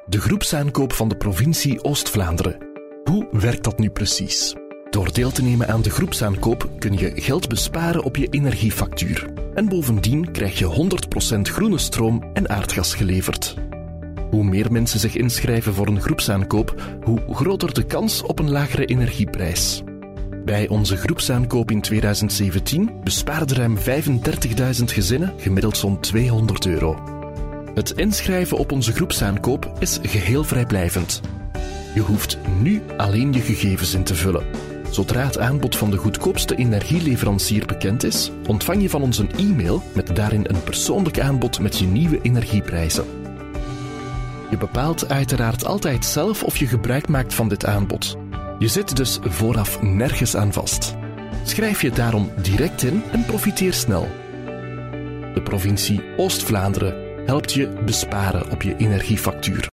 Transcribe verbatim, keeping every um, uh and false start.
De groepsaankoop van de provincie Oost-Vlaanderen. Hoe werkt dat nu precies? Door deel te nemen aan de groepsaankoop kun je geld besparen op je energiefactuur. En bovendien krijg je honderd procent groene stroom en aardgas geleverd. Hoe meer mensen zich inschrijven voor een groepsaankoop, hoe groter de kans op een lagere energieprijs. Bij onze groepsaankoop in tweeduizend zeventien bespaarden ruim vijfendertigduizend gezinnen gemiddeld zo'n tweehonderd euro. Het inschrijven op onze groepsaankoop is geheel vrijblijvend. Je hoeft nu alleen je gegevens in te vullen. Zodra het aanbod van de goedkoopste energieleverancier bekend is, ontvang je van ons een e-mail met daarin een persoonlijk aanbod met je nieuwe energieprijzen. Je bepaalt uiteraard altijd zelf of je gebruik maakt van dit aanbod. Je zit dus vooraf nergens aan vast. Schrijf je daarom direct in en profiteer snel. De provincie Oost-Vlaanderen helpt je besparen op je energiefactuur.